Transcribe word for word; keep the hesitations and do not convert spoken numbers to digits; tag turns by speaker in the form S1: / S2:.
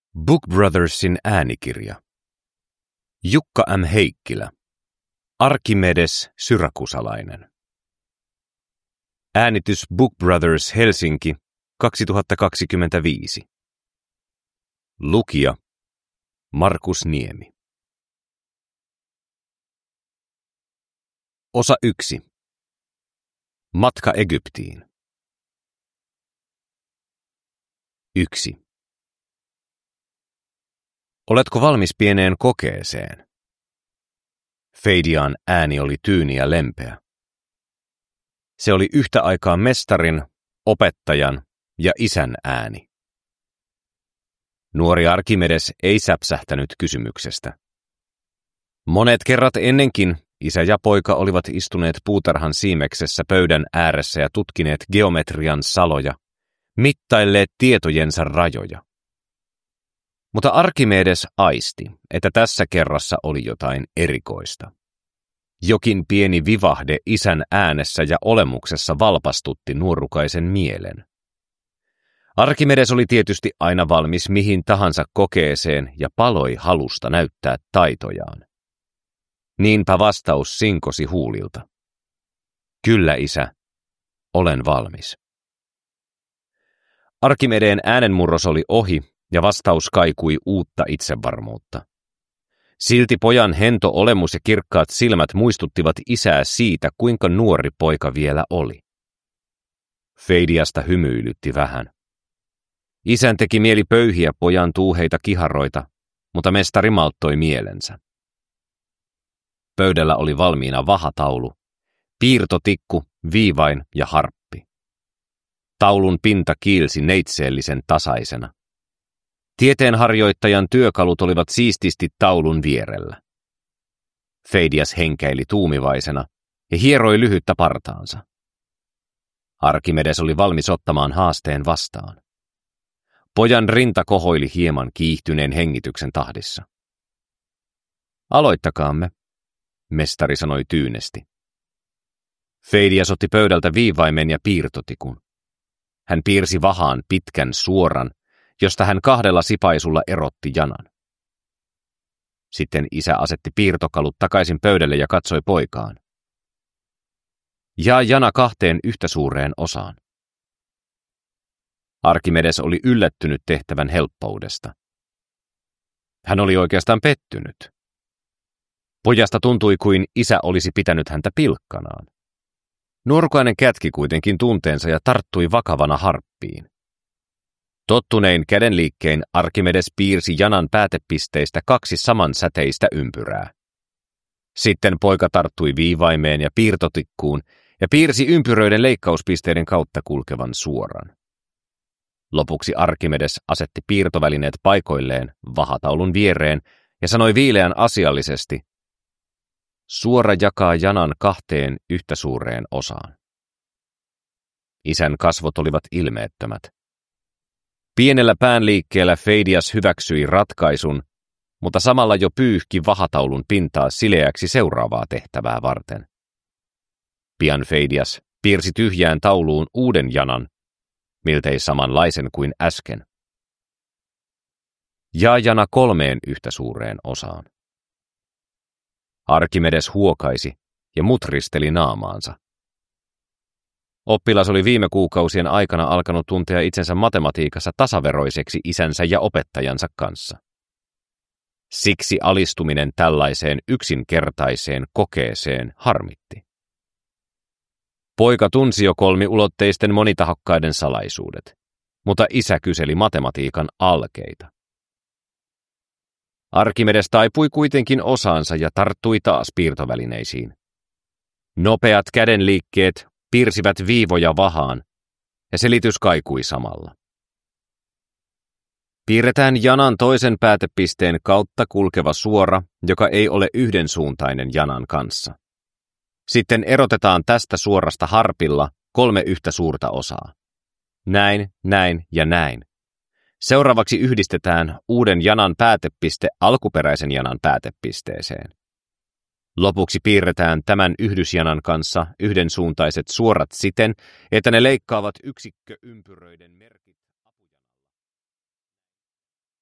S1: Book Brothersin äänikirja. Jukka M. Heikkilä. Arkimedes Syrakusalainen. Äänitys Book Brothers Helsinki kaksituhattakaksikymmentäviisi. Lukija Markus Niemi. Osa yksi. Matka Egyptiin. Yksi. Oletko valmis pieneen kokeeseen? Feidian ääni oli tyyni ja lempeä. Se oli yhtä aikaa mestarin, opettajan ja isän ääni. Nuori Arkimedes ei säpsähtänyt kysymyksestä. Monet kerrat ennenkin isä ja poika olivat istuneet puutarhan siimeksessä pöydän ääressä ja tutkineet geometrian saloja, mittailleet tietojensa rajoja. Mutta Arkimedes aisti, että tässä kerrassa oli jotain erikoista. Jokin pieni vivahde isän äänessä ja olemuksessa valpastutti nuorukaisen mielen. Arkimedes oli tietysti aina valmis mihin tahansa kokeeseen ja paloi halusta näyttää taitojaan. Niinpä vastaus sinkosi huulilta. Kyllä, isä, olen valmis. Arkimedeen äänenmurros oli ohi ja vastaus kaikui uutta itsevarmuutta. Silti pojan hento olemus ja kirkkaat silmät muistuttivat isää siitä, kuinka nuori poika vielä oli. Feidiasta hymyilytti vähän. Isän teki mieli pöyhiä pojan tuuheita kiharoita, mutta mestari malttoi mielensä. Pöydällä oli valmiina vahataulu, piirtotikku, viivain ja harppi. Taulun pinta kiilsi neitseellisen tasaisena. Tieteenharjoittajan työkalut olivat siististi taulun vierellä. Feidias henkäili tuumivaisena ja hieroi lyhyttä partaansa. Arkimedes oli valmis ottamaan haasteen vastaan. Pojan rinta kohoili hieman kiihtyneen hengityksen tahdissa. Aloittakaamme, mestari sanoi tyynesti. Feidias otti pöydältä viivaimen ja piirtotikun. Hän piirsi vahaan pitkän suoran, josta hän kahdella sipaisulla erotti janan. Sitten isä asetti piirtokalut takaisin pöydälle ja katsoi poikaan. Jaa jana kahteen yhtä suureen osaan. Arkimedes oli yllättynyt tehtävän helppoudesta. Hän oli oikeastaan pettynyt. Pojasta tuntui kuin isä olisi pitänyt häntä pilkkanaan. Nuorukainen kätki kuitenkin tunteensa ja tarttui vakavana harppiin. Tottunein kädenliikkein Arkimedes piirsi janan päätepisteistä kaksi samansäteistä ympyrää. Sitten poika tarttui viivaimeen ja piirtotikkuun ja piirsi ympyröiden leikkauspisteiden kautta kulkevan suoran. Lopuksi Arkimedes asetti piirtovälineet paikoilleen vahataulun viereen ja sanoi viileän asiallisesti: suora jakaa janan kahteen yhtä suureen osaan. Isän kasvot olivat ilmeettömät. Pienellä päänliikkeellä Feidias hyväksyi ratkaisun, mutta samalla jo pyyhki vahataulun pintaa sileäksi seuraavaa tehtävää varten. Pian Feidias piirsi tyhjään tauluun uuden janan, miltei samanlaisen kuin äsken. Jaa jana kolmeen yhtä suureen osaan. Arkimedes huokaisi ja mutristeli naamaansa. Oppilas oli viime kuukausien aikana alkanut tuntea itsensä matematiikassa tasaveroiseksi isänsä ja opettajansa kanssa. Siksi alistuminen tällaiseen yksinkertaiseen kokeeseen harmitti. Poika tunsi jo kolmiulotteisten monitahokkaiden salaisuudet, mutta isä kyseli matematiikan alkeita. Arkimedes taipui kuitenkin osaansa ja tarttui taas piirtovälineisiin. Nopeat kädenliikkeet piirsivät viivoja vahaan, ja selitys kaikui samalla. Piirretään janan toisen päätepisteen kautta kulkeva suora, joka ei ole yhdensuuntainen janan kanssa. Sitten erotetaan tästä suorasta harpilla kolme yhtä suurta osaa. Näin, näin ja näin. Seuraavaksi yhdistetään uuden janan päätepiste alkuperäisen janan päätepisteeseen. Lopuksi piirretään tämän yhdysjanan kanssa yhdensuuntaiset suorat siten, että ne leikkaavat yksikköympyröiden merkit.